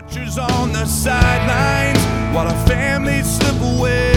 Watchers on the sidelines while our families slip away.